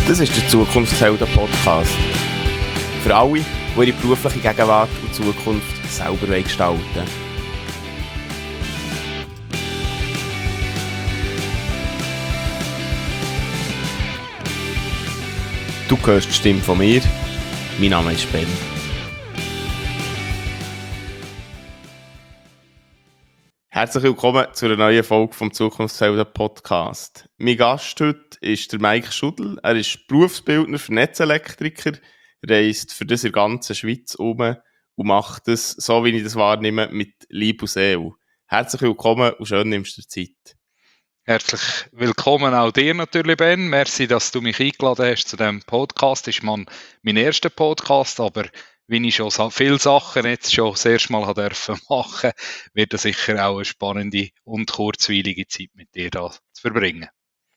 Das ist der Zukunftshelden-Podcast. Für alle, die ihre berufliche Gegenwart und Zukunft selber gestalten wollen. Du hörst die Stimme von mir. Mein Name ist Ben. Herzlich willkommen zu einer neuen Folge vom Zukunftshelden-Podcast. Mein Gast heute ist der Mike Schudl. Er ist Berufsbildner für Netzelektriker, reist für das in der ganzen Schweiz um und macht das, so wie ich das wahrnehme, mit Liebe und Seele. Herzlich willkommen und schön nimmst du dir Zeit. Herzlich willkommen auch dir natürlich, Ben. Merci, dass du mich eingeladen hast zu diesem Podcast. Das ist mein erster Podcast, aber wie ich schon viele Sachen jetzt schon das erste Mal machen durfte, wird es sicher auch eine spannende und kurzweilige Zeit mit dir da zu verbringen.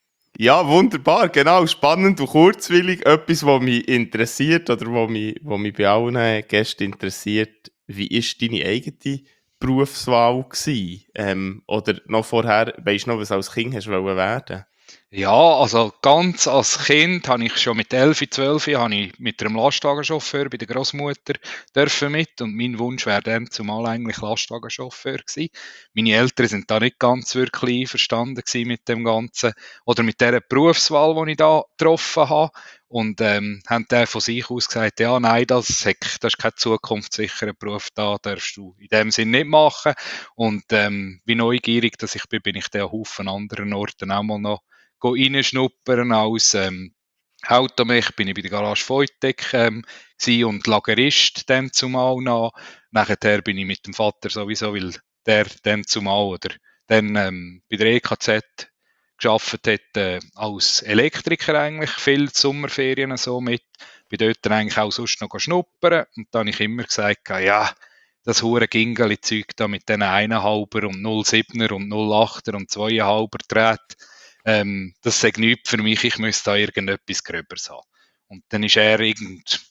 Ja, wunderbar, genau, spannend und kurzweilig. Etwas, was mich interessiert oder was mich bei allen Gästen interessiert. Wie war deine eigene Berufswahl gewesen? Oder noch vorher, weisst du noch, was du als Kind hast werden? Ja, also ganz als Kind habe ich schon mit 11, 12 habe ich mit einem Lastwagenchauffeur bei der Großmutter dürfen mit und mein Wunsch wäre dann zumal eigentlich Lastwagenchauffeur gewesen. Meine Eltern sind da nicht ganz wirklich einverstanden gewesen mit dem Ganzen oder mit der Berufswahl, die ich da getroffen habe und haben dann von sich aus gesagt, ja, nein, das ist kein zukunftssicherer Beruf, da darfst du in dem Sinn nicht machen und wie neugierig, dass ich bin ich dann an Haufen anderen Orten auch mal noch reinschnuppern als Automech bin ich bei der Garage Voitec und Lagerist dann zumal noch. Nachher bin ich mit dem Vater sowieso, weil der dann zumal oder dann bei der EKZ gearbeitet hat als Elektriker eigentlich, viel Sommerferien so mit. Bin dort dann eigentlich auch sonst noch schnuppern und dann habe ich immer gesagt, ja, das hure Gingeli-Zeug da mit den 1,5er und 0,7er und 0,8er und 2,5er Drähten, das sagt nichts für mich, ich müsste da irgendetwas Gröberes haben. Und dann ist er ich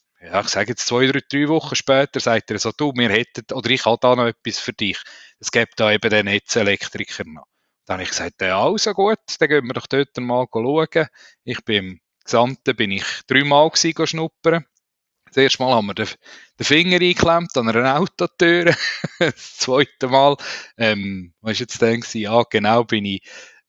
sage jetzt 2 oder 3 Wochen später, sagt er so, du, ich habe da noch etwas für dich. Es gibt da eben den Netzelektriker noch. Dann habe ich gesagt, ja, also gut, dann gehen wir doch dort mal schauen. Ich bin im Gesamten 3 Mal schnuppern. Das erste Mal haben wir den Finger eingeklemmt an einer Autotür. Das zweite Mal, was war jetzt dann? Ja, genau, bin ich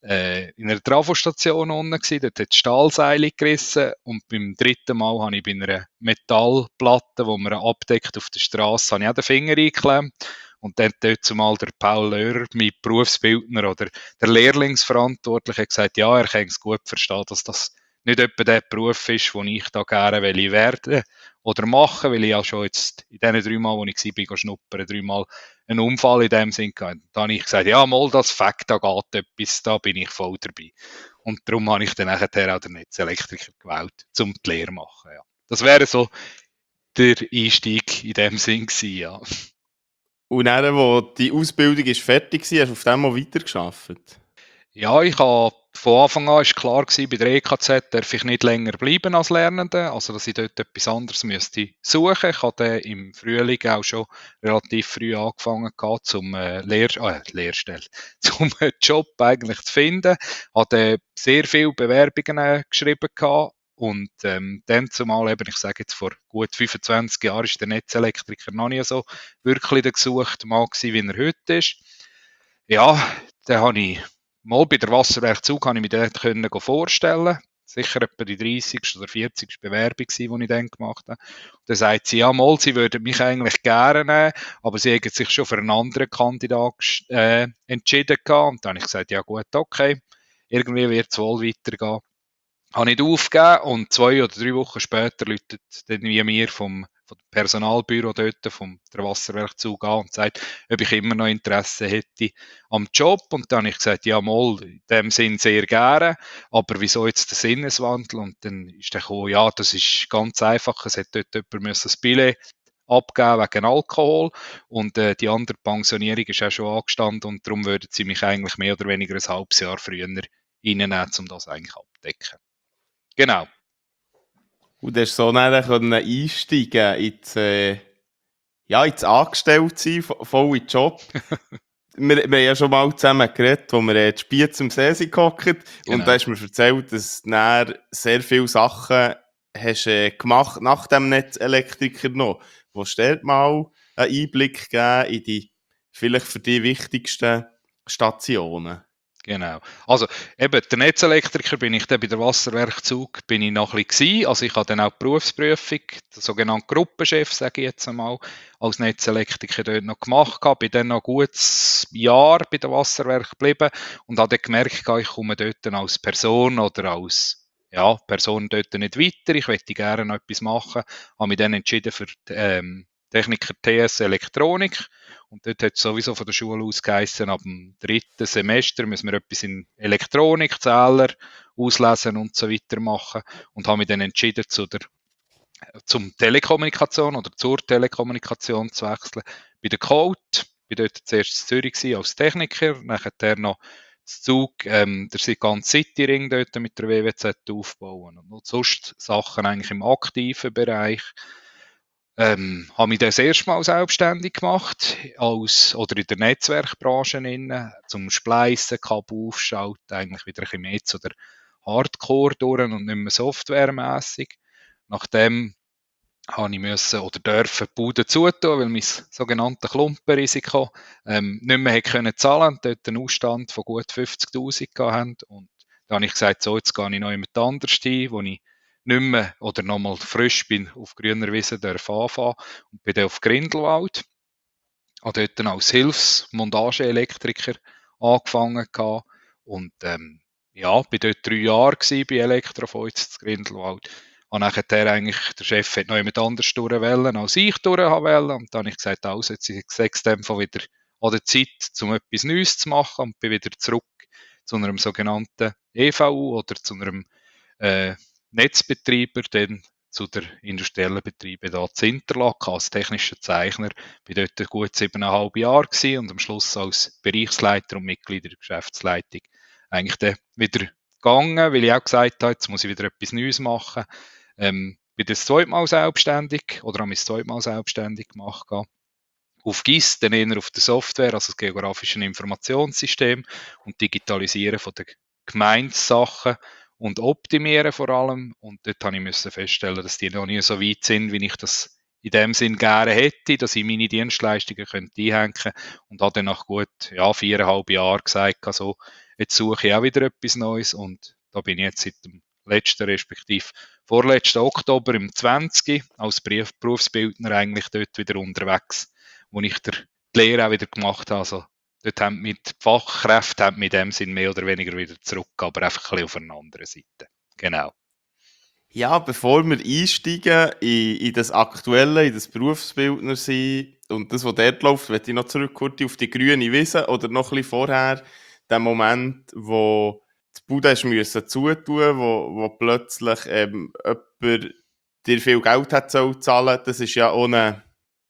in einer Trafostation unten gewesen, dort hat die Stahlseile gerissen und beim dritten Mal habe ich bei einer Metallplatte, die man abdeckt auf der Straße, habe ich auch den Finger eingeklemmt und dann dort zumal der Paul Löhr, mein Berufsbildner oder der Lehrlingsverantwortliche, hat gesagt, ja, er kann es gut verstehen, dass das nicht etwa der Beruf ist, den ich da gerne werden oder machen, weil ich ja schon jetzt in diesen 3 Mal, wo ich war, schnuppern, 3 Mal einen Unfall in dem Sinn gehabt. Da habe ich gesagt, ja, mal das Fakt, da geht etwas, da bin ich voll dabei. Und darum habe ich dann nachher auch den Netzelektriker gewählt, um die Lehre zu machen. Ja. Das wäre so der Einstieg in dem Sinn gewesen, ja. Und dann, wo die Ausbildung ist fertig war, hast du auf dem mal weitergearbeitet? Ja, ich habe von Anfang an ist klar gewesen, bei der EKZ darf ich nicht länger bleiben als Lernende, also dass ich dort etwas anderes müsste suchen. Ich habe im Frühling auch schon relativ früh angefangen gehabt, zum Lehrstelle, zum Job eigentlich zu finden. Habe sehr viele Bewerbungen geschrieben gehabt und dann zumal eben, ich sage jetzt vor gut 25 Jahren ist der Netzelektriker noch nie so wirklich der gesuchte Mann gewesen, wie er heute ist. Ja, dann habe ich mal bei der Wasserwerkzug kann ich mir dort vorstellen. Sicher etwa die 30. oder 40. Bewerbung, die ich dann gemacht habe. Und dann sagt sie, ja mal, sie würden mich eigentlich gerne nehmen, aber sie hätten sich schon für einen anderen Kandidat entschieden gehabt. Und dann habe ich gesagt, ja gut, okay, irgendwie wird es wohl weitergehen. Habe nicht aufgegeben und 2 oder 3 Wochen später läutet dann wie mir vom Personalbüro dort, der Wasserwerkzug an und sagt, ob ich immer noch Interesse hätte am Job. Und dann habe ich gesagt, ja mal, in dem Sinn sehr gerne, aber wieso jetzt der Sinneswandel? Und dann ist der gekommen, ja, das ist ganz einfach, es hat dort jemand das Billett abgeben wegen Alkohol und die andere Pensionierung ist auch schon angestanden und darum würden sie mich eigentlich mehr oder weniger ein halbes Jahr früher reinnehmen, um das eigentlich abzudecken. Genau. Und du hast so dann einsteigen ins Angestelltsein, voll in den Job. wir haben ja schon mal zusammen geredet, wo wir in Spiez am See sind gehockt. Und Genau. da hast du mir erzählt, dass du dann sehr viele Sachen hast, gemacht nach dem Netzelektriker noch. Willst du dort mal einen Einblick geben in die vielleicht für dich wichtigsten Stationen? Genau. Also eben, der Netzelektriker bin ich dann bei der Wasserwerkzug bin ich noch ein bisschen gewesen. Also ich habe dann auch die Berufsprüfung, der sogenannte Gruppenchef, sage ich jetzt einmal, als Netzelektriker dort noch gemacht gehabt. Bin dann noch ein gutes Jahr bei der Wasserwerk geblieben und habe dann gemerkt, ich komme dort dann als Person oder als Person dort nicht weiter. Ich möchte gerne noch etwas machen. Habe mich dann entschieden für Techniker TS Elektronik. Und dort hat es sowieso von der Schule aus geheißen, ab dem 3. Semester müssen wir etwas in Elektronik, Zähler, auslesen und so weiter machen. Und habe mich dann entschieden, zum Telekommunikation oder zur Telekommunikation zu wechseln. Bei der Code, bin dort zuerst in Zürich als Techniker, nachher noch das Zug, der ganze Cityring dort mit der WWZ aufbauen. Und noch sonst Sachen eigentlich im aktiven Bereich. Habe mich das erste Mal selbstständig gemacht, oder in der Netzwerkbranche, zum Spleissen, Kabel aufschalten, eigentlich wieder ein bisschen mehr zu der Hardcore durch und nicht mehr softwaremässig. Nachdem habe ich müssen oder dürfen die Bude zutun, weil mein sogenanntes Klumpenrisiko nicht mehr hätte können zahlen und dort einen Ausstand von gut 50'000 hatten. Und da habe ich gesagt, so, jetzt gehe ich noch jemand anders hin, wo ich nicht mehr oder nochmal frisch bin auf grüner Wiese anfangen und bin dann auf Grindelwald. Habe dort dann als Hilfsmontageelektriker angefangen und bin dort 3 Jahre bei Elektrovoiz zu Grindelwald. Und nachher eigentlich, der Chef hat noch jemand anders durchwählen, als ich durchwählen. Und dann habe ich gesagt, also, jetzt ist es wieder an der Zeit, um etwas Neues zu machen und bin wieder zurück zu einem sogenannten EVU oder zu einem Netzbetreiber, dann zu der industriellen Betriebe da zu Interlaken als technischer Zeichner. Bin dort gut 7,5 Jahre gewesen und am Schluss als Bereichsleiter und Mitglied der Geschäftsleitung eigentlich dann wieder gegangen, weil ich auch gesagt habe, jetzt muss ich wieder etwas Neues machen. Bin das zweite Mal selbstständig oder habe mich das zweite Mal selbstständig gemacht. Auf GIS, dann eher auf der Software, also das geografische Informationssystem und Digitalisieren von den Gemeindesachen und Optimieren vor allem. Und dort habe ich feststellen, dass die noch nie so weit sind, wie ich das in dem Sinn gerne hätte, dass ich meine Dienstleistungen einhängen könnte. Und habe dann nach gut 4,5 Jahren gesagt, also, jetzt suche ich auch wieder etwas Neues. Und da bin ich jetzt seit dem letzten, respektive vorletzten Oktober im 20. als Berufsbildner eigentlich dort wieder unterwegs, wo ich die Lehre auch wieder gemacht habe. Also, dort haben die Fachkräfte haben mit dem Sinn mehr oder weniger wieder zurück, aber einfach ein bisschen auf einer anderen Seite. Genau. Ja, bevor wir einsteigen in das Aktuelle, in das Berufsbildner sein und das, was dort läuft, möchte ich noch zurück kurz auf die grüne Wiese oder noch ein bisschen vorher, den Moment, wo die Bude müssen zutun, wo plötzlich jemand dir viel Geld hat zahlen sollen, das ist ja ohne,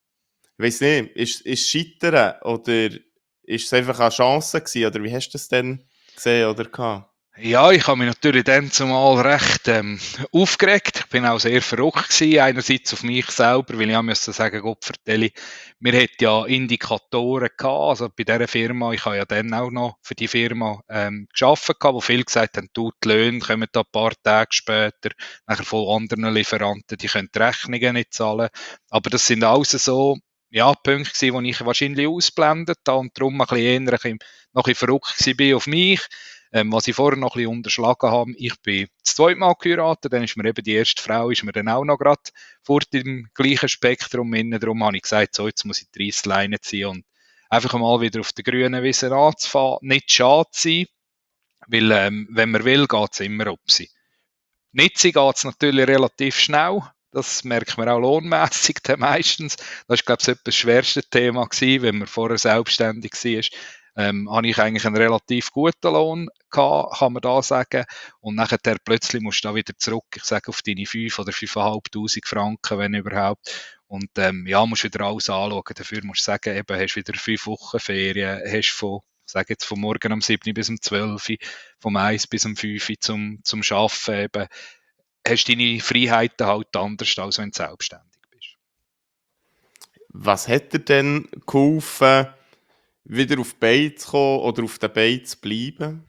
ich weiss nicht, ist Scheitern oder ist es einfach eine Chance gewesen, oder wie hast du das denn gesehen oder gehabt? Ja, ich habe mich natürlich dann zumal recht aufgeregt. Ich bin auch sehr verrückt gewesen, einerseits auf mich selber, weil ich musste sagen, Gott vertelle, wir hätten ja Indikatoren gehabt, also bei dieser Firma, ich habe ja dann auch noch für die Firma gearbeitet, wo viele gesagt haben, du, die Löhne kommen da ein paar Tage später, nachher von anderen Lieferanten, die können die Rechnungen nicht zahlen. Aber das sind alles so, Punkte gewesen, die ich wahrscheinlich ausblendet habe und darum noch ein bisschen verrückt war auf mich. Was ich vorher noch ein bisschen unterschlagen habe, ich bin das zweite Mal geheiratet, dann ist mir eben die erste Frau, ist mir dann auch noch gerade vor dem gleichen Spektrum innen. Darum habe ich gesagt, so, jetzt muss ich die Reissleine ziehen und einfach mal wieder auf der grünen Wiese anzufahren. Nicht schade sein, weil wenn man will, geht es immer ob sie. Nicht sie geht es natürlich relativ schnell. Das merkt man auch lohnmässig meistens. Das war, glaube ich, das schwerste Thema gewesen, wenn man vorher selbstständig war. Habe ich eigentlich einen relativ guten Lohn gehabt, kann man da sagen. Und nachher plötzlich musst du da wieder zurück, ich sage, auf deine 5 oder 5'500 Franken, wenn überhaupt. Und musst wieder alles anschauen. Dafür musst du sagen, eben, hast wieder 5 Wochen Ferien, hast sage jetzt von morgen um 7 bis um 12, vom 1 bis um 5 zum Arbeiten eben, hast deine Freiheiten halt anders, als wenn du selbstständig bist. Was hat dir denn geholfen, wieder auf die Beine zu kommen oder auf den Beinen zu bleiben?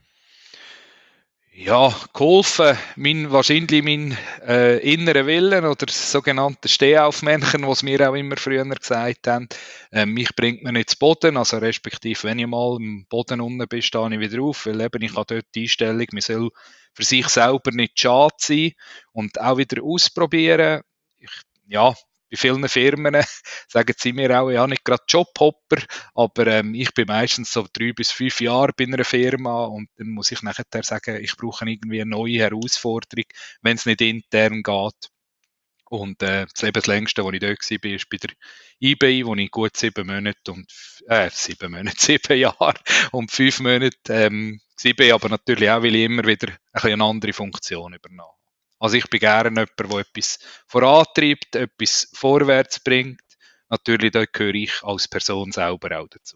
Ja, geholfen, wahrscheinlich mein innerer Willen oder das sogenannte Stehaufmännchen, was mir auch immer früher gesagt haben. Mich bringt man nicht zu Boden, also respektive, wenn ich mal am Boden unten bin, stehe ich wieder auf, weil eben ich habe dort die Einstellung, man soll für sich selber nicht schade sein und auch wieder ausprobieren. Ja, bei vielen Firmen sagen sie mir auch, ja, nicht gerade Jobhopper, aber ich bin meistens so 3 bis 5 Jahre bei einer Firma und dann muss ich nachher sagen, ich brauche irgendwie eine neue Herausforderung, wenn es nicht intern geht. Und das längste, wo ich dort war, ist bei der eBay, wo ich gut 7 Monate und 7 Monate, 7 Jahre und 5 Monate war, aber natürlich auch, weil ich immer wieder ein bisschen eine andere Funktion übernahm. Also ich bin gerne jemand, der etwas vorantreibt, etwas vorwärts bringt. Natürlich, da gehöre ich als Person selber auch dazu.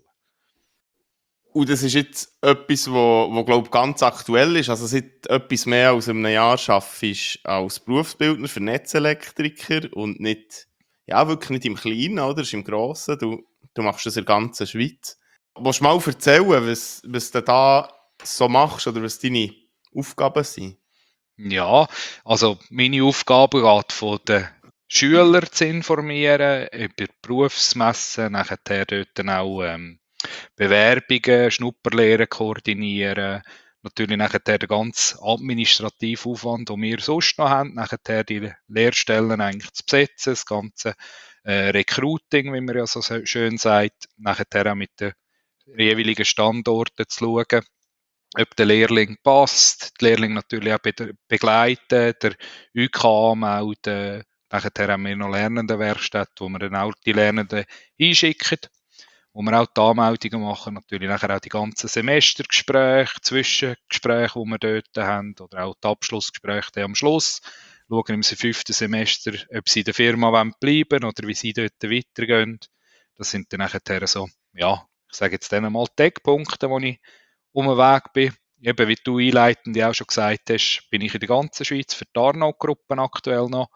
Und das ist jetzt etwas, wo glaube ich, ganz aktuell ist. Also seit etwas mehr als einem Jahr arbeite ich als Berufsbildner für Netzelektriker und nicht, ja, wirklich nicht im Kleinen, oder? Das ist im Grossen. Du machst das in der ganzen Schweiz. Willst du mal erzählen, was du da so machst oder was deine Aufgaben sind? Ja, also meine Aufgabe geht von den Schülern zu informieren, über Berufsmessen, nachher dort dann auch Bewerbungen, Schnupperlehren koordinieren, natürlich nachher den ganzen administrativen Aufwand, den wir sonst noch haben, nachher die Lehrstellen eigentlich zu besetzen, das ganze Recruiting, wie man ja so schön sagt, nachher auch mit den jeweiligen Standorten zu schauen, ob der Lehrling passt, die Lehrling natürlich auch begleiten, der UK anmelden, nachher haben wir noch Lernendenwerkstätte, wo wir dann auch die Lernenden einschicken, wo wir auch die Anmeldungen machen, natürlich nachher auch die ganzen Semestergespräche, Zwischengespräche, die wir dort haben, oder auch die Abschlussgespräche dann am Schluss. Schauen im 5. Semester, ob sie in der Firma bleiben wollen oder wie sie dort weitergehen. Das sind dann nachher so, ja, ich sage jetzt dann mal die Eckpunkte, wo ich um den Weg bin. Eben, wie du einleitend auch schon gesagt hast, bin ich in der ganzen Schweiz für die Arnaut-Gruppen aktuell noch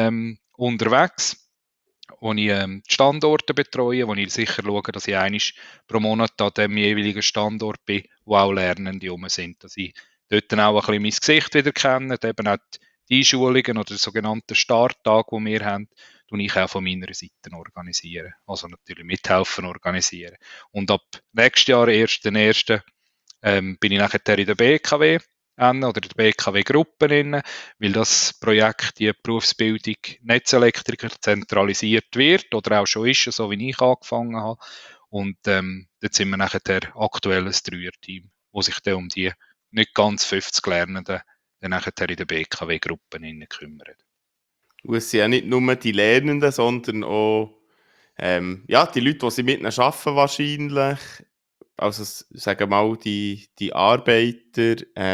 unterwegs, wo ich die Standorte betreue, wo ich sicher schaue, dass ich einmal pro Monat an dem jeweiligen Standort bin, wo auch Lernende rum sind. Dass ich dort dann auch ein bisschen mein Gesicht wieder kenne, eben auch die Einschulungen oder den sogenannten Starttag, die wir haben, tue ich auch von meiner Seite organisieren. Also natürlich mithelfen organisieren. Und ab nächstes Jahr, 1.1., bin ich nachher in der BKW oder in der BKW-Gruppe, weil das Projekt, die Berufsbildung Netzelektriker zentralisiert wird oder auch schon ist, so wie ich angefangen habe. Und dort sind wir nachher aktuell ein Dreierteam, wo sich dann um die nicht ganz 50 Lernenden dann nachher in der BKW-Gruppe kümmert. Und es sind ja nicht nur die Lernenden, sondern auch ja, die Leute, die sie mit ihnen arbeiten wahrscheinlich. Also sagen wir mal, die Arbeiter,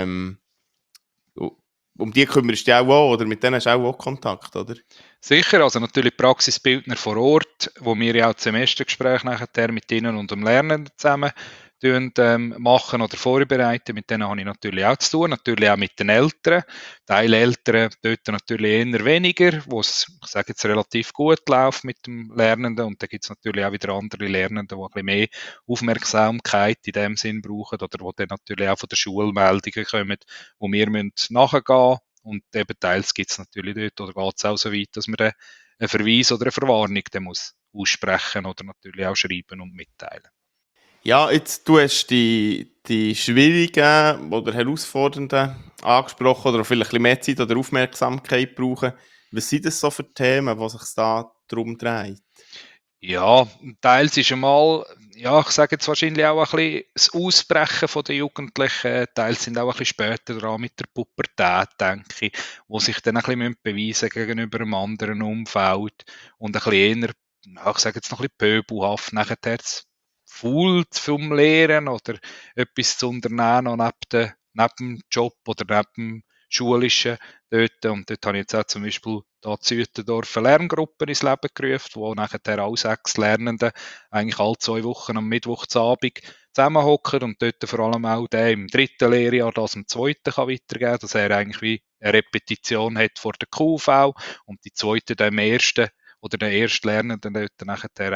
um die kümmerst du dich auch, oder mit denen hast du auch Kontakt, oder? Sicher, also natürlich Praxisbildner vor Ort, wo wir ja auch das Semestergespräch nachher mit ihnen und dem Lernenden zusammen machen oder vorbereiten. Mit denen habe ich natürlich auch zu tun, natürlich auch mit den Eltern. Teile Eltern dort natürlich eher weniger, wo es, ich sage jetzt, relativ gut läuft mit dem Lernenden. Und da gibt es natürlich auch wieder andere Lernende, die ein bisschen mehr Aufmerksamkeit in dem Sinn brauchen oder wo dann natürlich auch von der Schule Meldungen kommen, wo wir nachgehen müssen. Und eben teils gibt es natürlich dort, oder geht es auch so weit, dass man dann einen Verweis oder eine Verwarnung dann muss aussprechen oder natürlich auch schreiben und mitteilen. Ja, jetzt du hast die schwierigen oder herausfordernden angesprochen oder vielleicht ein bisschen mehr Zeit oder Aufmerksamkeit brauchen. Was sind das so für Themen, die sich da darum drehen? Ja, teils ist einmal, ja, ich sage jetzt wahrscheinlich auch ein bisschen das Ausbrechen der Jugendlichen, teils sind auch ein bisschen später dran mit der Pubertät, denke ich, wo sich dann ein bisschen beweisen gegenüber einem anderen Umfeld und ein bisschen eher, ja, ich sage jetzt noch ein bisschen pöbelhaft, nachher faul vom Lehren oder etwas zu unternehmen noch neben dem Job oder neben dem Schulischen dort. Und dort habe ich jetzt auch zum Beispiel da zu Uetendorf eine Lerngruppe ins Leben gerufen, wo nachher auch 6 Lernende eigentlich alle 2 Wochen am Mittwochabend zusammenhocken und dort vor allem auch der im 3. Lehrjahr das im 2. kann weitergeben kann, dass er eigentlich wie eine Repetition hat vor der QV und die zweite dann im 1. oder der erste Lernende dort nachher auch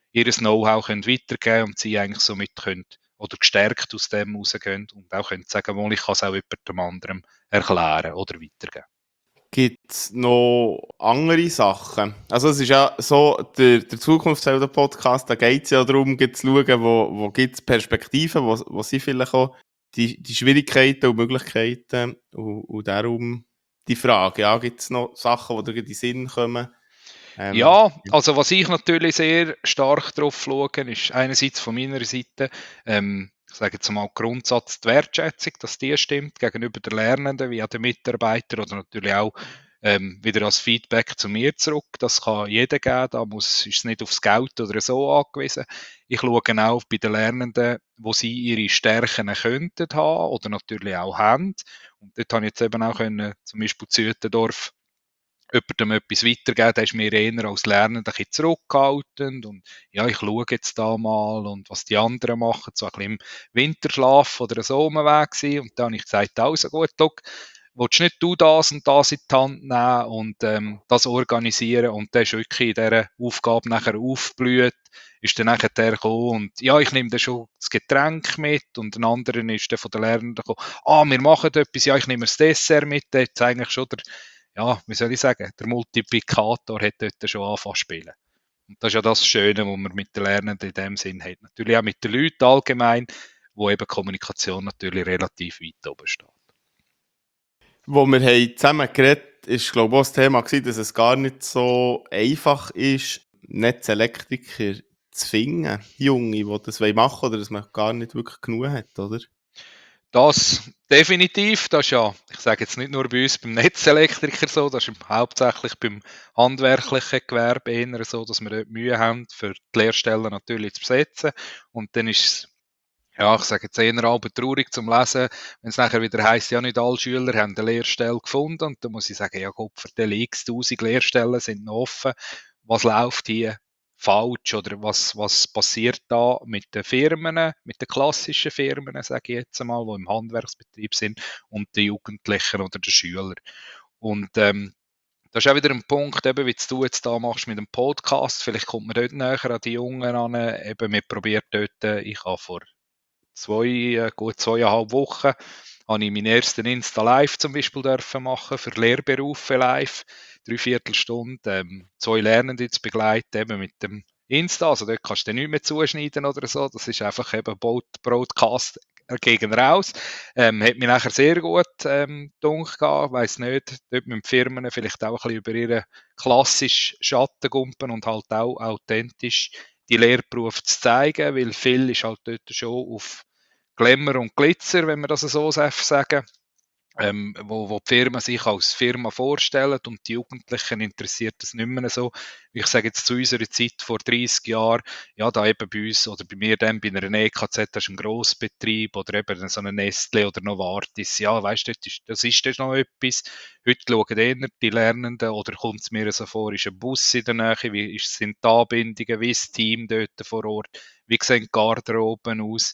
ihr Know-how weitergeben können und sie eigentlich somit können oder gestärkt aus dem rausgehen und auch können sagen, mal, ich kann es auch jemandem anderem erklären oder weitergeben. Gibt es noch andere Sachen? Also es ist ja so, der Zukunftshelden-Podcast, da geht es ja darum, zu schauen, wo gibt es Perspektiven, wo sind vielleicht auch die Schwierigkeiten und Möglichkeiten und darum die Frage, ja, gibt es noch Sachen, die dir in den Sinn kommen? Ja, Ja. also was ich natürlich sehr stark drauf schaue, ist einerseits von meiner Seite, ich sage jetzt mal Grundsatz die Wertschätzung, dass die stimmt gegenüber der Lernenden, wie auch der Mitarbeiter oder natürlich auch wieder als Feedback zu mir zurück. Das kann jeder geben, ist es nicht aufs Geld oder so angewiesen. Ich schaue auch bei den Lernenden, wo sie ihre Stärken könnten haben oder natürlich auch haben. Und dort habe ich jetzt eben auch können, zum Beispiel zu Uetendorf jemandem etwas weitergeben, der ist mir eher als Lernender ein bisschen zurückhaltend und ja, ich schaue jetzt da mal und was die anderen machen, so ein bisschen im Winterschlaf oder so Weg gewesen. Und dann habe ich gesagt, also gut, Doc, willst nicht du das und das in die Hand nehmen und das organisieren und der ist wirklich in dieser Aufgabe nachher aufgeblüht, ist dann nachher der gekommen und ja, ich nehme dann schon das Getränk mit und ein anderer ist dann von den Lernenden gekommen, wir machen etwas, ja, ich nehme das Dessert mit, der hat eigentlich schon der, ja, wie soll ich sagen, der Multiplikator hat dort schon angefangen zu spielen. Und das ist ja das Schöne, was man mit den Lernenden in dem Sinn hat. Natürlich auch mit den Leuten allgemein, wo eben Kommunikation natürlich relativ weit oben steht. Wo wir haben zusammen geredet haben, war glaube ich auch das Thema gewesen, dass es gar nicht so einfach ist, Netzelektriker zu finden, Junge, die das machen wollen oder dass man gar nicht wirklich genug hat, oder? Das definitiv, das ist ja, ich sage jetzt nicht nur bei uns beim Netzelektriker so, das ist hauptsächlich beim handwerklichen Gewerbe eher so, dass wir dort Mühe haben, für die Lehrstellen natürlich zu besetzen. Und dann ist es, ja, ich sage jetzt eher halb traurig zum Lesen, wenn es nachher wieder heisst, ja, nicht alle Schüler haben eine Lehrstelle gefunden. Und dann muss ich sagen, ja Gott, für die x-tausend Lehrstellen sind noch offen. Was läuft hier falsch oder was passiert da mit den Firmen, mit den klassischen Firmen, sage ich jetzt einmal, die im Handwerksbetrieb sind und den Jugendlichen oder den Schülern. Und das ist auch wieder ein Punkt, eben, wie du jetzt da machst mit dem Podcast. Vielleicht kommt man dort näher an die Jungen an. Eben, wir probieren dort, ich habe vor gut 2,5 Wochen habe ich meinen ersten Insta Live zum Beispiel dürfen machen für Lehrberufe live. 3/4 Stunde, 2 Lernende zu begleiten, eben mit dem Insta. Also dort kannst du nichts mehr zuschneiden oder so. Das ist einfach eben Broadcast gegen raus. Hat mich nachher sehr gut gedacht, weiss nicht, dort mit den Firmen vielleicht auch ein bisschen über ihre klassisch Schattengumpen und halt auch authentisch die Lehrberufe zu zeigen, weil viel ist halt dort schon auf Glamour und Glitzer, wenn man das so sagen, wo die Firmen sich als Firma vorstellen und die Jugendlichen interessiert das nicht mehr so. Ich sage jetzt zu unserer Zeit vor 30 Jahren, ja, da eben bei uns oder bei mir dann bei einer EKZ, das ist ein Grossbetrieb oder eben so eine Nestle oder Novartis, ja, weißt du, das ist noch etwas. Heute schauen eher die Lernenden oder kommt es mir so vor, ist ein Bus in der Nähe, sind die Anbindungen, wie ist das Team dort vor Ort, wie sehen die Garderoben aus,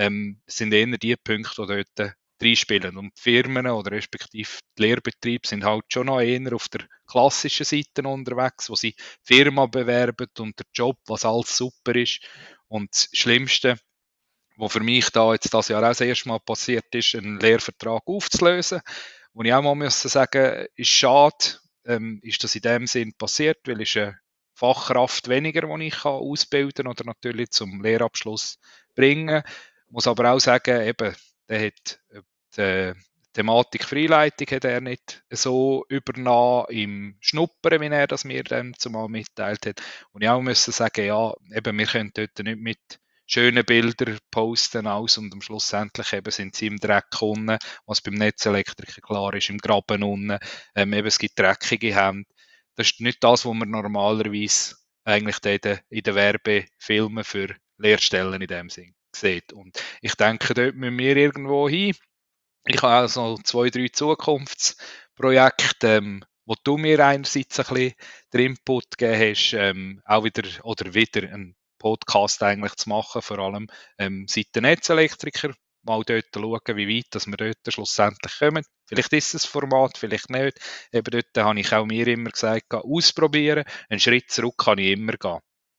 sind eher die Punkte, die dort reinspielen. Und die Firmen oder respektive die Lehrbetriebe sind halt schon noch eher auf der klassischen Seite unterwegs, wo sie die Firma bewerben und der Job, was alles super ist. Und das Schlimmste, was für mich da jetzt das Jahr auch das erste Mal passiert ist, einen Lehrvertrag aufzulösen, wo ich auch mal muss sagen, ist schade, ist das in dem Sinn passiert, weil es eine Fachkraft weniger, die ich ausbilden kann oder natürlich zum Lehrabschluss bringen. Ich muss aber auch sagen, eben, der hat die Thematik Freileitung hat er nicht so übernommen im Schnuppern, wie er das mir dann zumal mitteilt hat. Und ich auch müssen sagen, ja, eben, wir können dort nicht mit schönen Bildern posten aus und am Schlussendlich eben sind sie im Dreck unten, was beim Netzelektriker klar ist, im Graben unten, eben es gibt dreckige Hände. Das ist nicht das, was man normalerweise eigentlich in den Werbefilmen für Lehrstellen in dem Sinn sieht. Und ich denke, dort müssen wir irgendwo hin. Ich habe also 2, 3 Zukunftsprojekte, wo du mir einerseits ein bisschen den Input gegeben hast, auch wieder einen Podcast eigentlich zu machen, vor allem seit den Netzelektriker, mal dort schauen, wie weit dass wir dort schlussendlich kommen. Vielleicht ist es Format, vielleicht nicht. Eben dort habe ich auch mir immer gesagt, ausprobieren. Einen Schritt zurück kann ich immer gehen.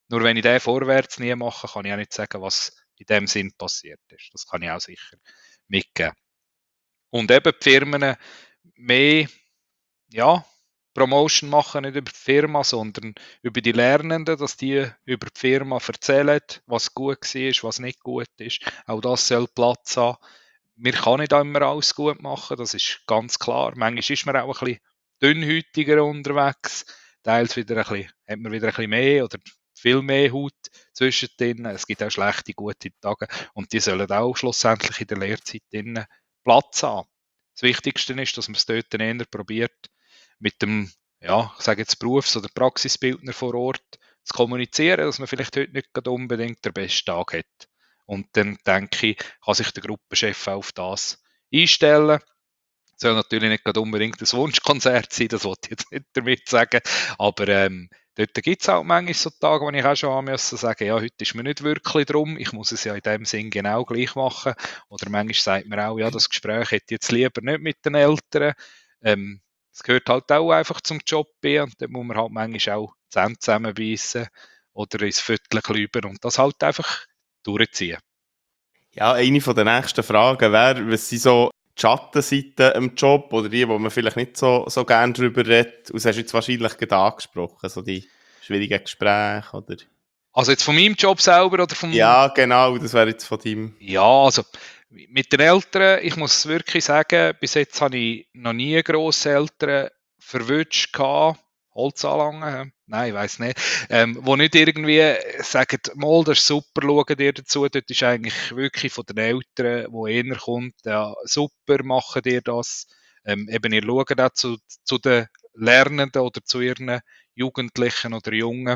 Nur wenn ich den vorwärts nie mache, kann ich auch nicht sagen, was in dem Sinn passiert ist. Das kann ich auch sicher mitgeben. Und eben die Firmen mehr, ja, Promotion machen, nicht über die Firma, sondern über die Lernenden, dass die über die Firma erzählen, was gut war, was nicht gut ist. Auch das soll Platz haben. Wir können nicht immer alles gut machen, das ist ganz klar. Manchmal ist man auch ein bisschen dünnhäutiger unterwegs, teils wieder hat man wieder ein bisschen mehr oder viel mehr Haut zwischendrin. Es gibt auch schlechte, gute Tage und die sollen auch schlussendlich in der Lehrzeit Platz haben. Das Wichtigste ist, dass man es dort eher probiert, mit dem, ja, ich sage jetzt Berufs- oder Praxisbildner vor Ort zu kommunizieren, dass man vielleicht heute nicht unbedingt den besten Tag hat. Und dann denke ich, kann sich der Gruppenchef auch auf das einstellen. Es soll natürlich nicht unbedingt ein Wunschkonzert sein, das wollte ich jetzt nicht damit sagen, aber dort gibt es auch manchmal so Tage, wo ich auch schon sagen musste, ja, heute ist mir nicht wirklich drum, ich muss es ja in dem Sinn genau gleich machen. Oder manchmal sagt man auch, ja, das Gespräch hätte ich jetzt lieber nicht mit den Eltern. Es gehört halt auch einfach zum Job und dann muss man halt manchmal auch Zähne zusammenbeissen oder ins Viertel klüben und das halt einfach durchziehen. Ja, eine von der nächsten Fragen wäre, was sind so die Schattenseiten im Job oder die, wo man vielleicht nicht so gerne drüber redet? Und das hast du jetzt wahrscheinlich gerade angesprochen, so die schwierigen Gespräche, oder? Also jetzt von meinem Job selber oder vom... Ja, genau, das wäre jetzt von deinem... Ja, also mit den Eltern, ich muss wirklich sagen, bis jetzt habe ich noch nie Grosseltern verwünscht gehabt, Holz anlangen, nein, ich weiss nicht, wo nicht irgendwie sagen, mal, das ist super, schauen dir dazu, dort ist eigentlich wirklich von den Eltern, wo eher kommt, ja, super, machen dir das, eben ihr schaut auch zu den Lernenden oder zu ihren Jugendlichen oder Jungen,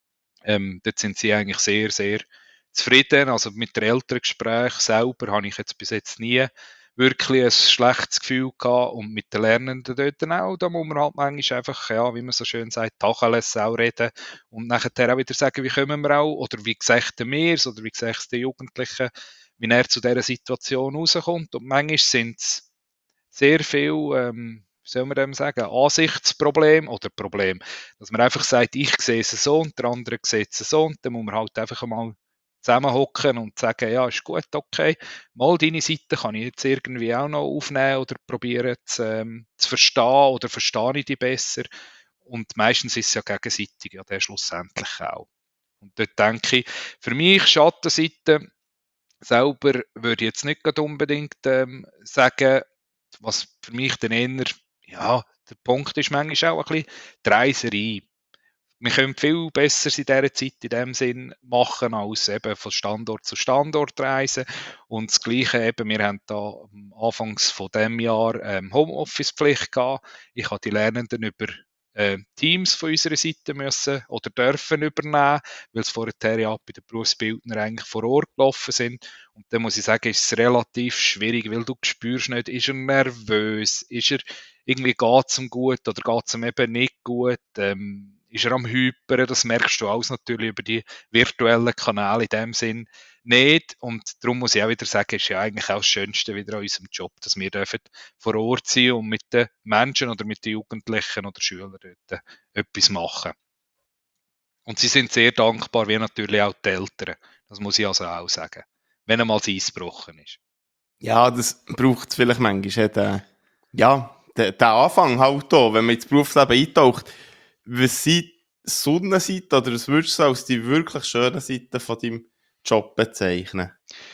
dort sind sie eigentlich sehr, sehr zufrieden. Also mit den Elterngespräch selber habe ich jetzt bis jetzt nie wirklich ein schlechtes Gefühl gehabt und mit den Lernenden dort auch, da muss man halt manchmal einfach, ja, wie man so schön sagt, Tacheles auch reden und nachher auch wieder sagen, wie kommen wir auch, oder wie gesagt wir es, oder wie gesagt der Jugendliche, wie er zu dieser Situation rauskommt und manchmal sind es sehr viel, wie soll man dem sagen, Ansichtsproblem oder Problem, dass man einfach sagt, ich sehe es so und der andere sieht es so und dann muss man halt einfach mal zusammenhocken und sagen, ja, ist gut, okay, mal deine Seite kann ich jetzt irgendwie auch noch aufnehmen oder probieren zu verstehen oder verstehe ich die besser und meistens ist es ja gegenseitig, ja, der schlussendlich auch. Und dort denke ich, für mich Schattenseite selber würde ich jetzt nicht unbedingt sagen, was für mich dann eher, ja, der Punkt ist manchmal auch ein bisschen die Reiserei. Wir können viel besser in dieser Zeit in dem Sinn machen, als eben von Standort zu Standort reisen. Und das Gleiche eben, wir haben da anfangs von diesem Jahr Homeoffice-Pflicht gehabt. Ich habe die Lernenden über Teams von unserer Seite müssen oder dürfen übernehmen, weil es vorher ja bei den Berufsbildner eigentlich vor Ort gelaufen sind. Und dann muss ich sagen, ist es relativ schwierig, weil du spürst nicht, ist er nervös, ist er irgendwie geht es ihm gut oder geht es ihm eben nicht gut, ist er am Hypern, das merkst du alles natürlich über die virtuellen Kanäle in dem Sinn nicht und darum muss ich auch wieder sagen, ist ja eigentlich auch das Schönste wieder an unserem Job, dass wir dürfen vor Ort sein und mit den Menschen oder mit den Jugendlichen oder Schülern dort etwas machen. Und sie sind sehr dankbar, wie natürlich auch die Eltern, das muss ich also auch sagen, wenn einmal das Eis gebrochen ist. Ja, das braucht es vielleicht manchmal. Der Anfang halt auch, wenn man ins Berufsleben eintaucht. Was sind die Sonnenseiten oder was würdest du als die wirklich schönen Seiten von deinem Job bezeichnen?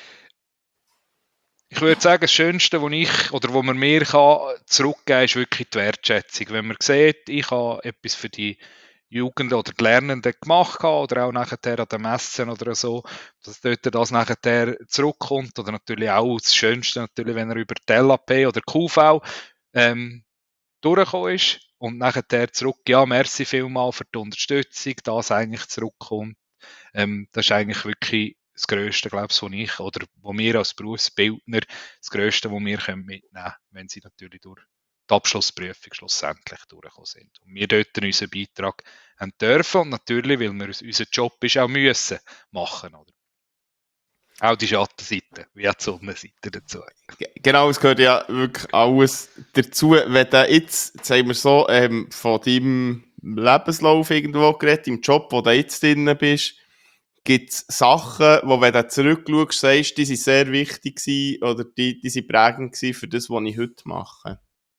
Ich würde sagen, das Schönste, was man mir zurückgeben kann, ist wirklich die Wertschätzung. Wenn man sieht, ich habe etwas für die Jugend oder die Lernenden gemacht oder auch nachher an den Messen oder so, dass dort das nachher zurückkommt oder natürlich auch das Schönste, natürlich, wenn er über die LAP oder QV durchgekommen ist und nachher zurück, ja, merci vielmals für die Unterstützung, das eigentlich zurückkommt. Das ist eigentlich wirklich das Grösste, glaube ich, wo wir als Berufsbildner das Grösste, was wir mitnehmen können, wenn sie natürlich durch die Abschlussprüfung schlussendlich durchgekommen sind. Und wir dort unseren Beitrag haben dürfen und natürlich, weil wir unseren Job ist auch müssen machen, oder? Auch die Schattenseite, wie auch die Sonnenseite dazu. Genau, es gehört ja wirklich alles dazu. Wenn du jetzt, sagen wir so, von deinem Lebenslauf irgendwo geredet, im Job, wo du jetzt drin bist. Gibt es Sachen, wo, wenn du zurückschaust, sagst, die sind sehr wichtig gewesen oder die sind prägend gewesen für das, was ich heute mache?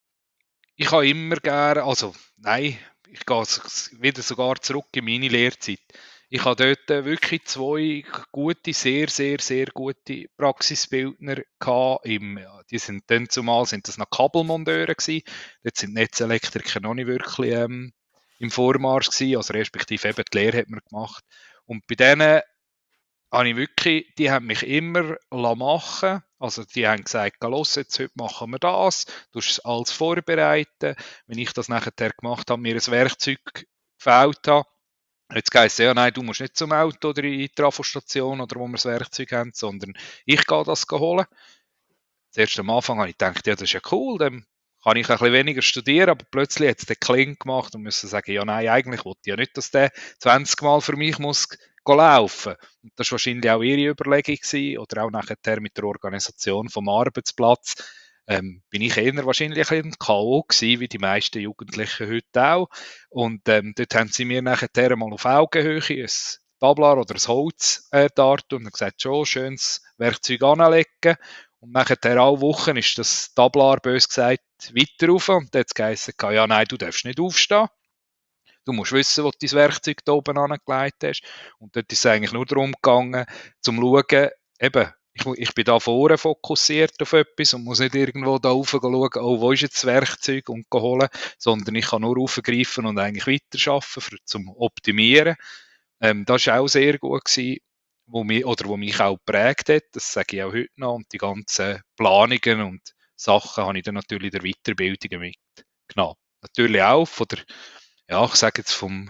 Ich habe immer gerne, also nein, ich gehe wieder sogar zurück in meine Lehrzeit. Ich habe dort wirklich 2 gute, sehr, sehr, sehr gute Praxisbildner gehabt. Die sind dann zumal sind das noch Kabelmonteure gewesen. Dort sind Netzelektriker noch nicht wirklich im Vormarsch gewesen, also respektive eben die Lehre hat man gemacht. Und bei denen habe ich wirklich, die haben mich immer machen. Also die haben gesagt, los, jetzt heute machen wir das, du hast alles vorbereiten. Wenn ich das nachher gemacht habe, mir ein Werkzeug gefällt habe, jetzt heisst es, ja nein, du musst nicht zum Auto oder in die Trafostation oder wo wir das Werkzeug haben, sondern ich gehe das holen. Zuerst am Anfang habe ich gedacht, ja, das ist ja cool, dann kann ich ein bisschen weniger studieren, aber plötzlich hat es den Kling gemacht und musste sagen, ja nein, eigentlich wollte ich ja nicht, dass der 20 Mal für mich muss laufen. Und das war wahrscheinlich auch ihre Überlegung gewesen, oder auch nachher mit der Organisation vom Arbeitsplatz. Bin ich eher wahrscheinlich ein K.O. gewesen, wie die meisten Jugendlichen heute auch. Und dort haben sie mir nachher mal auf Augenhöhe ein Tablar oder ein Holz und gesagt, schon schönes Werkzeug anlegen. Und nachher alle Wochen ist das Tablar, bös gesagt, weiter rauf. Und dann hat es geheißen, ja nein, du darfst nicht aufstehen. Du musst wissen, wo du dein Werkzeug da oben angelegt hast. Und dort ist es eigentlich nur darum gegangen, zum zu schauen, eben, ich bin da vorne fokussiert auf etwas und muss nicht irgendwo da rauf schauen, oh, wo ist jetzt das Werkzeug und holen, sondern ich kann nur raufgreifen und eigentlich weiterarbeiten, zum Optimieren. Das war auch sehr gut gewesen, wo mich auch geprägt hat, das sage ich auch heute noch, und die ganzen Planungen und Sachen habe ich dann natürlich der Weiterbildung mitgenommen. Natürlich auch von der, ja, ich sage jetzt vom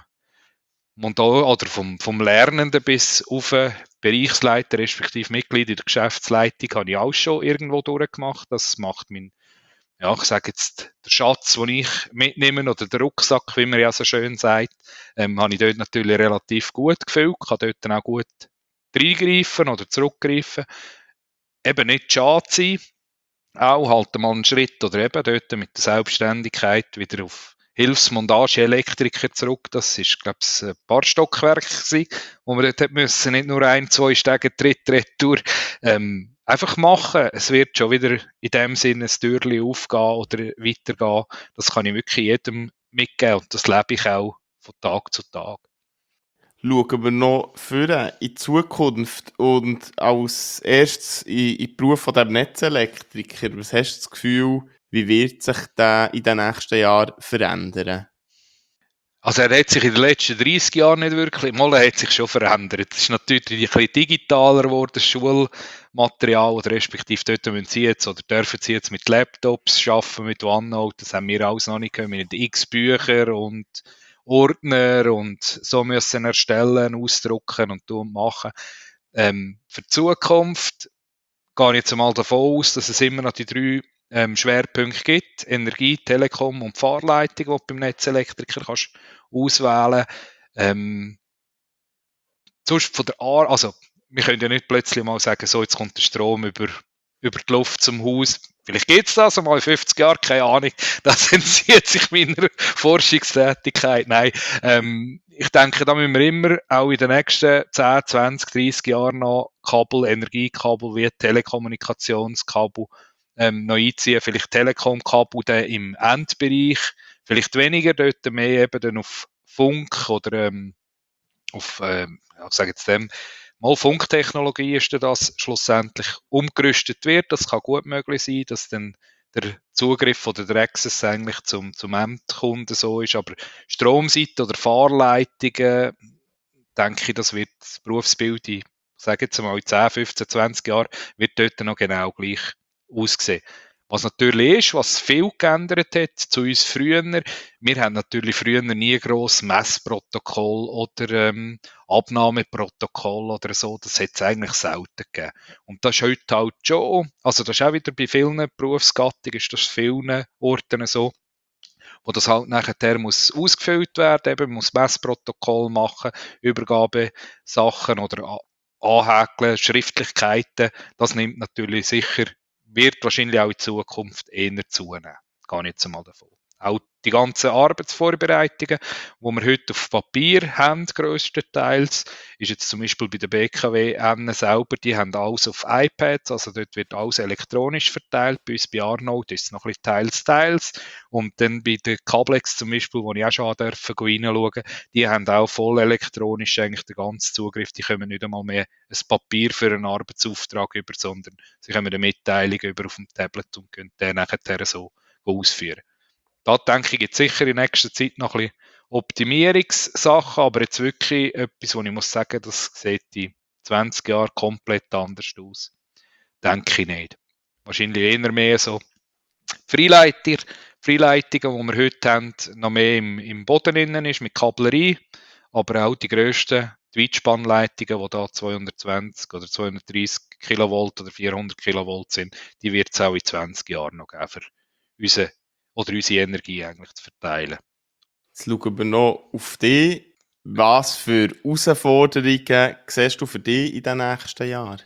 vom Lernenden bis auf Bereichsleiter, respektive Mitglied in der Geschäftsleitung, habe ich auch schon irgendwo durchgemacht. Das macht mein, ja, ich sage jetzt, der Schatz, den ich mitnehme, oder der Rucksack, wie man ja so schön sagt, habe ich dort natürlich relativ gut gefüllt, kann dort dann auch gut reingreifen oder zurückgreifen. Eben nicht schade sein, auch halt mal einen Schritt oder eben dort mit der Selbstständigkeit wieder auf Hilfsmontage-Elektriker zurück. Das ist, glaube ich, ein paar Stockwerke gewesen, wo wir dort müssen, nicht nur 1, 2 Stege, Tritt, Retour. Einfach machen. Es wird schon wieder in dem Sinne ein Türchen aufgehen oder weitergehen. Das kann ich wirklich jedem mitgeben und das lebe ich auch von Tag zu Tag. Schauen wir noch in die Zukunft und als erstes in den Beruf von dem Netzelektriker. Was hast du das Gefühl, wie wird sich der in den nächsten Jahren verändern? Also er hat sich in den letzten 30 Jahren nicht wirklich, mal er hat sich schon verändert. Es ist natürlich ein bisschen digitaler geworden, das Schulmaterial, oder respektive dort müssen sie jetzt, oder dürfen sie jetzt mit Laptops arbeiten, mit OneNote, das haben wir alles noch nicht können, mit x Bücher und Ordner und so müssen erstellen, ausdrucken und machen. Für die Zukunft gehe ich jetzt einmal davon aus, dass es immer noch die 3 Schwerpunkte gibt: Energie, Telekom und Fahrleitung, die du beim Netzelektriker kannst auswählen. Sonst von der Art, also wir können ja nicht plötzlich mal sagen, so jetzt kommt der Strom über die Luft zum Haus. Vielleicht gibt es das einmal in 50 Jahren, keine Ahnung. Das entzieht sich meiner Forschungstätigkeit. Nein, ich denke, da müssen wir immer auch in den nächsten 10, 20, 30 Jahren noch Kabel, Energiekabel wie Telekommunikationskabel noch einziehen. Vielleicht Telekom-Kabel im Endbereich, vielleicht weniger, dort mehr eben dann auf Funk oder auf, ja, ich sage jetzt mal Funktechnologie ist das schlussendlich umgerüstet wird. Das kann gut möglich sein, dass dann der Zugriff oder der Access eigentlich zum Endkunden so ist. Aber Stromseite oder Fahrleitungen, denke ich, das wird das Berufsbild in, sage jetzt mal, in 10, 15, 20 Jahren, wird dort noch genau gleich aussehen. Was natürlich ist, was viel geändert hat zu uns früher, wir haben natürlich früher nie gross Messprotokoll oder Abnahmeprotokoll oder so, das hat es eigentlich selten gegeben. Und das ist heute halt schon, also das ist auch wieder bei vielen Berufsgattungen, ist das vielen Orten so, wo das halt nachher muss ausgefüllt werden, eben muss Messprotokoll machen, Übergabesachen oder Anhäkeln, Schriftlichkeiten, das nimmt natürlich sicher, wird wahrscheinlich auch in Zukunft eher zunehmen. Gehe ich jetzt mal davon. Auch die ganzen Arbeitsvorbereitungen, die wir heute auf Papier haben, grösstenteils, ist jetzt zum Beispiel bei der BKW selber, die haben alles auf iPads, also dort wird alles elektronisch verteilt. Bei uns bei Arnold ist es noch ein bisschen teils. Und dann bei der Cablex zum Beispiel, wo ich auch schon reinschauen durfte, die haben auch voll elektronisch eigentlich den ganzen Zugriff. Die kommen nicht einmal mehr ein Papier für einen Arbeitsauftrag über, sondern sie kommen eine Mitteilung über auf dem Tablet und können den nachher so ausführen. Da denke ich, gibt es sicher in nächster Zeit noch ein bisschen Optimierungssachen, aber jetzt wirklich etwas, wo ich muss sagen, das sieht in 20 Jahren komplett anders aus. Denke ich nicht. Wahrscheinlich eher mehr so Freileitungen, die wir heute haben, noch mehr im Boden innen ist, mit Kablerei, aber auch die grössten Weitspannleitungen, die da 220 oder 230 Kilovolt oder 400 Kilovolt sind, die wird es auch in 20 Jahren noch geben, für unsere Energie eigentlich zu verteilen. Jetzt schauen wir noch auf dich. Was für Herausforderungen siehst du für dich in den nächsten Jahren?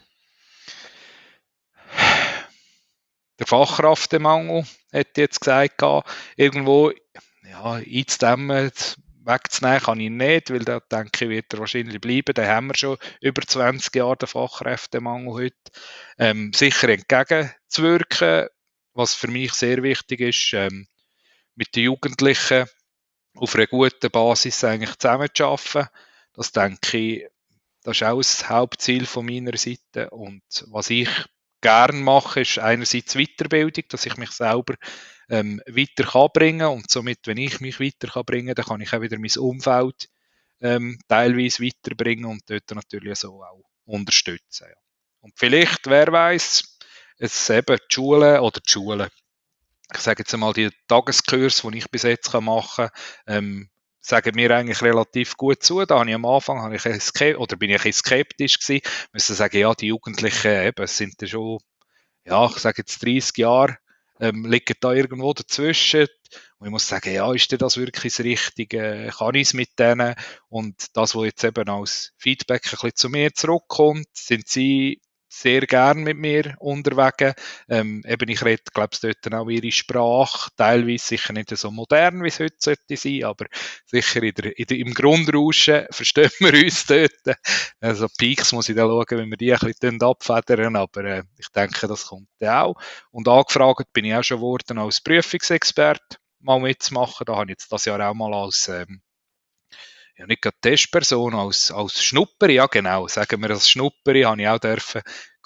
Der Fachkräftemangel, hätte ich jetzt gesagt, irgendwo einzudämmen, wegzunehmen kann ich nicht, weil da denke ich, wird er wahrscheinlich bleiben. Da haben wir schon über 20 Jahre den Fachkräftemangel heute. Sicher entgegenzuwirken, was für mich sehr wichtig ist, mit den Jugendlichen auf einer guten Basis eigentlich zusammenzuarbeiten. Das denke ich, das ist auch das Hauptziel von meiner Seite. Und was ich gerne mache, ist einerseits Weiterbildung, dass ich mich selber weiter kann bringen und somit, wenn ich mich weiter kann bringen, dann kann ich auch wieder mein Umfeld teilweise weiterbringen und dort natürlich so auch unterstützen. Ja. Und vielleicht, wer weiß, es eben die Schulen, ich sage jetzt einmal, die Tageskurs, die ich bis jetzt machen kann, sagen mir eigentlich relativ gut zu. Da habe ich am Anfang bin ich ein bisschen skeptisch gewesen. Ich müsste sagen, ja, die Jugendlichen eben, sind ja schon, ja, ich sage jetzt 30 Jahre, liegen da irgendwo dazwischen. Und ich muss sagen, ja, ist denn das wirklich das Richtige? Kann ich es mit denen? Und das, was jetzt eben als Feedback ein bisschen zu mir zurückkommt, sind sie sehr gern mit mir unterwegs. Eben, ich rede, glaube ich, dort auch ihre Sprache, teilweise sicher nicht so modern, wie es heute sollte sein, aber sicher im Grundrauschen verstehen wir uns dort. Also Peaks muss ich dann schauen, wenn wir die ein bisschen abfedern, aber ich denke, das kommt dann auch. Und angefragt bin ich auch schon geworden als Prüfungsexperte mal mitzumachen. Da habe ich jetzt das Jahr auch mal als ja, nicht gerade Testperson, als Schnupperi, ja genau, sagen wir als Schnupperi, habe ich auch dürfen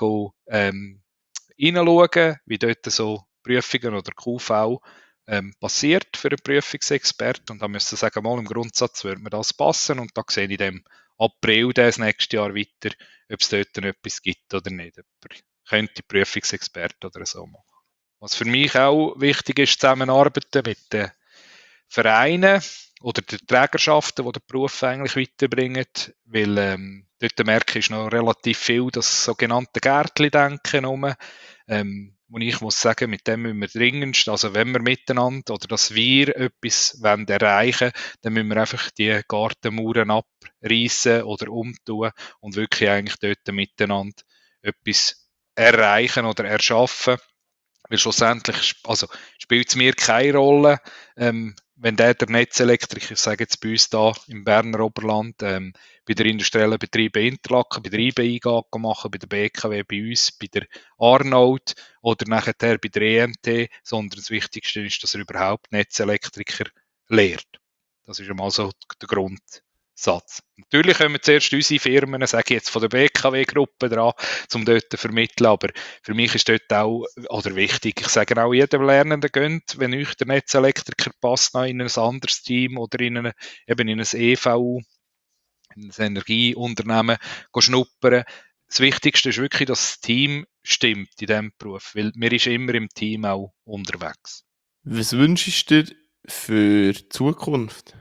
reinschauen, wie dort so Prüfungen oder QV passiert für einen Prüfungsexperten. Und da müsste ich sagen, mal im Grundsatz würde mir das passen. Und da sehe ich im April das nächste Jahr weiter, ob es dort etwas gibt oder nicht. Ob könnte Prüfungsexperte oder so machen. Was für mich auch wichtig ist, zusammenarbeiten mit den Vereinen oder den Trägerschaften, die den Beruf eigentlich weiterbringen, weil dort merke ich noch relativ viel das sogenannte Gärtli-Denken wo ich muss sagen, mit dem müssen wir dringendst, also wenn wir miteinander oder dass wir etwas erreichen wollen, dann müssen wir einfach die Gartenmauern abreißen oder umtun und wirklich eigentlich dort miteinander etwas erreichen oder erschaffen. Weil schlussendlich spielt es mir keine Rolle, wenn der Netzelektriker, ich sage jetzt bei uns da im Berner Oberland, bei der industriellen Betriebe Interlaken, bei der IBI machen, bei der BKW, bei uns, bei der Arnold oder nachher bei der EMT, sondern das Wichtigste ist, dass er überhaupt Netzelektriker lehrt. Das ist einmal so der Grundsatz. Natürlich kommen zuerst unsere Firmen, sage ich jetzt von der BKW-Gruppe dran, um dort zu vermitteln, aber für mich ist dort auch, oder wichtig, ich sage auch jedem Lernenden, gönnt, wenn euch der Netzelektriker passt, noch in ein anderes Team oder in ein EVU, in ein Energieunternehmen schnuppern. Das Wichtigste ist wirklich, dass das Team stimmt in diesem Beruf, weil man ist immer im Team auch unterwegs. Was wünschst du dir für die Zukunft?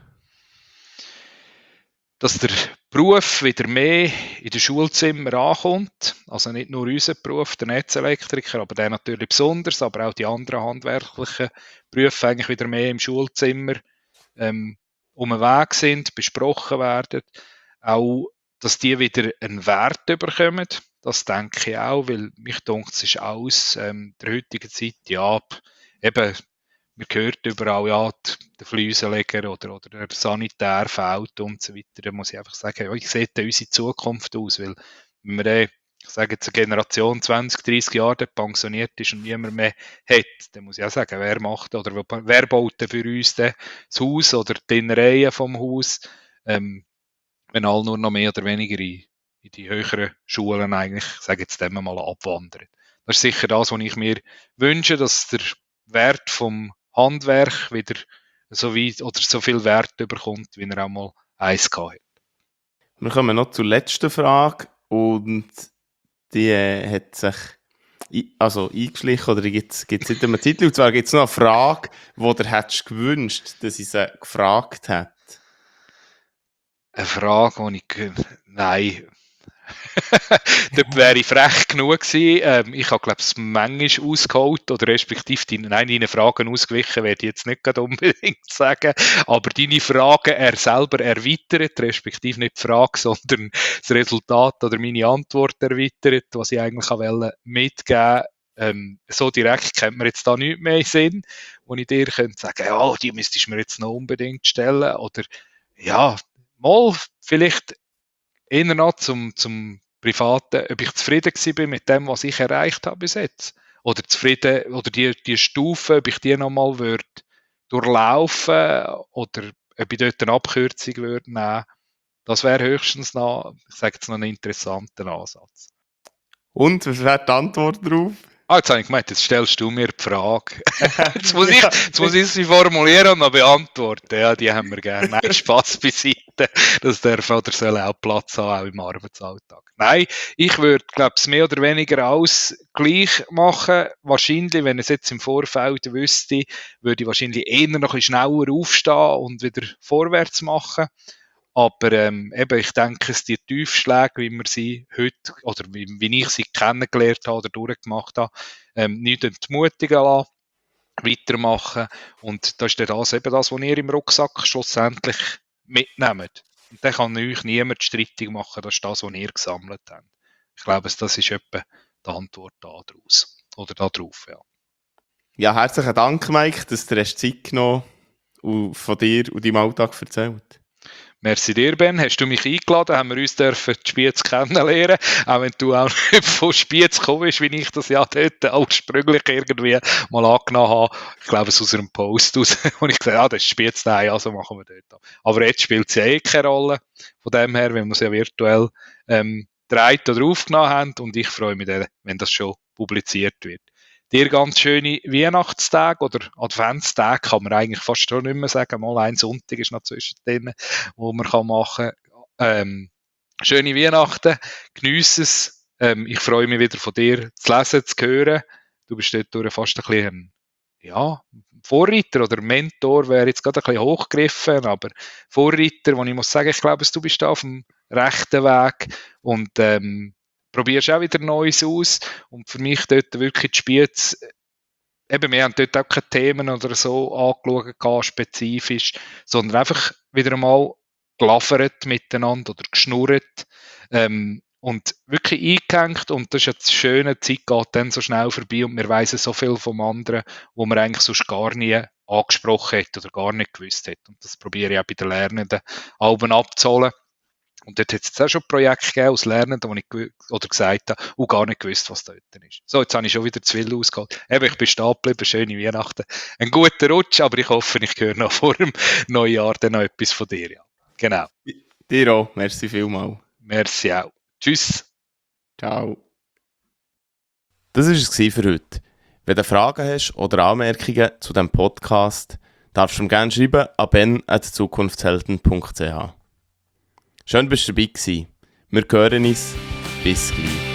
Dass der Beruf wieder mehr in den Schulzimmern ankommt. Also nicht nur unser Beruf, der Netzelektriker, aber der natürlich besonders, aber auch die anderen handwerklichen Berufe eigentlich wieder mehr im Schulzimmer um den Weg sind, besprochen werden. Auch, dass die wieder einen Wert bekommen. Das denke ich auch, weil mich denkt, es ist aus der heutigen Zeit, ja, eben man hört überall, ja, der Fliesenleger oder der Sanitär fehlt und so weiter. Da muss ich einfach sagen, ja, wie sieht denn unsere Zukunft aus? Weil, wenn wir ich sage jetzt, eine Generation 20, 30 Jahre dort pensioniert ist und niemand mehr hat, dann muss ich auch sagen, wer macht oder wer baut denn für uns das Haus oder die Innereien vom Haus, wenn alle nur noch mehr oder weniger in die höheren Schulen eigentlich, sage jetzt dem mal, abwandern. Das ist sicher das, was ich mir wünsche, dass der Wert vom Handwerk wieder so weit oder so viel Wert bekommt, wie er auch mal eins hatte. Wir kommen noch zur letzten Frage und die hat sich eingeschlichen oder gibt es seit einem Zeitpunkt. Und zwar gibt es noch eine Frage, die du hättest gewünscht, dass ich sie gefragt hätte. Eine Frage, die ich... Nein. Dort wäre ich frech genug gewesen. Ich habe, glaube ich, manchmal ausgeholt oder respektive deine Fragen ausgewichen, werde ich jetzt nicht unbedingt sagen. Aber deine Fragen er selber erweitert, respektive nicht die Frage, sondern das Resultat oder meine Antwort erweitert, was ich eigentlich mitgeben wollte. So direkt kennt man jetzt da nichts mehr in Sinn, wo ich dir könnte sagen, ja, die müsstest du mir jetzt noch unbedingt stellen. Oder ja, mal vielleicht eher noch zum Privaten, ob ich zufrieden war mit dem, was ich erreicht habe bis jetzt. Oder zufrieden, oder die Stufe, ob ich die nochmal durchlaufen oder ob ich dort eine Abkürzung würde nehmen. Das wäre höchstens noch, ich sage jetzt noch einen interessanten Ansatz. Und, was wäre die Antwort darauf? Jetzt habe ich gemeint, jetzt stellst du mir die Frage. Jetzt muss ich sie formulieren und noch beantworten. Ja, die haben wir gerne. Nein, Spass beiseite. Das darf oder soll auch Platz haben, auch im Arbeitsalltag. Nein, ich würde, glaube ich, mehr oder weniger alles gleich machen. Wahrscheinlich, wenn ich es jetzt im Vorfeld wüsste, würde ich wahrscheinlich eher noch ein bisschen schneller aufstehen und wieder vorwärts machen. Aber eben, ich denke, es die Tiefschläge, wie wir sie heute, oder wie ich sie kennengelernt habe oder durchgemacht habe, nicht entmutigen lassen, weitermachen. Und das ist dann das, was ihr im Rucksack schlussendlich mitnehmt. Und dann kann euch niemand streitig machen, das ist das, was ihr gesammelt habt. Ich glaube, das ist etwa die Antwort daraus. Oder darauf, ja. Ja, herzlichen Dank, Mike, dass du Zeit genommen und von dir und deinem Alltag erzählt. Merci dir, Ben. Hast du mich eingeladen? Haben wir uns dürfen die Spiez kennenlernen? Auch wenn du auch nicht von Spiez gekommen bist, wie ich das ja dort ursprünglich irgendwie mal angenommen habe. Ich glaube, es aus einem Post aus, wo ich gesagt habe, das ist Spiez, nein, also machen wir dort. Aber jetzt spielt es ja eh keine Rolle. Von dem her, wenn wir es ja virtuell gedreht oder aufgenommen haben. Und ich freue mich dann, wenn das schon publiziert wird. Dir ganz schöne Weihnachtstage oder Adventstage kann man eigentlich fast schon nicht mehr sagen. Mal ein Sonntag ist noch zwischendrin, wo man machen kann. Schöne Weihnachten, geniesse es. Ich freue mich wieder von dir zu lesen, zu hören. Du bist dort fast ein bisschen Vorreiter oder Mentor, wäre jetzt gerade ein bisschen hochgegriffen, aber Vorreiter, wo ich muss sagen, ich glaube, du bist da auf dem rechten Weg und probierst auch wieder Neues aus und für mich dort wirklich die Spiez, eben wir haben dort auch keine Themen oder so angeschaut, spezifisch, sondern einfach wieder einmal gelafert miteinander oder geschnurrt und wirklich eingehängt und das ist ja das Schöne, die Zeit geht dann so schnell vorbei und wir weiss so viel vom anderen, wo man eigentlich sonst gar nie angesprochen hat oder gar nicht gewusst hat und das probiere ich auch bei den Lernenden Alben abzuholen. Und dort hat es jetzt auch schon Projekte gegeben aus Lernenden, wo ich gesagt habe, und gar nicht gewusst, was dort ist. So, jetzt habe ich schon wieder zu viel ausgeholt. Eben, ich bin stehen geblieben, schöne Weihnachten. Ein guter Rutsch, aber ich hoffe, ich höre noch vor dem Neujahr dann noch etwas von dir. Ja. Genau. Dir auch, merci vielmals. Merci auch. Tschüss. Ciao. Das war es für heute. Wenn du Fragen hast oder Anmerkungen zu diesem Podcast, darfst du mir gerne schreiben an ben@zukunftshelden.ch. Schön, dass du dabei warst. Wir hören uns. Bis gleich.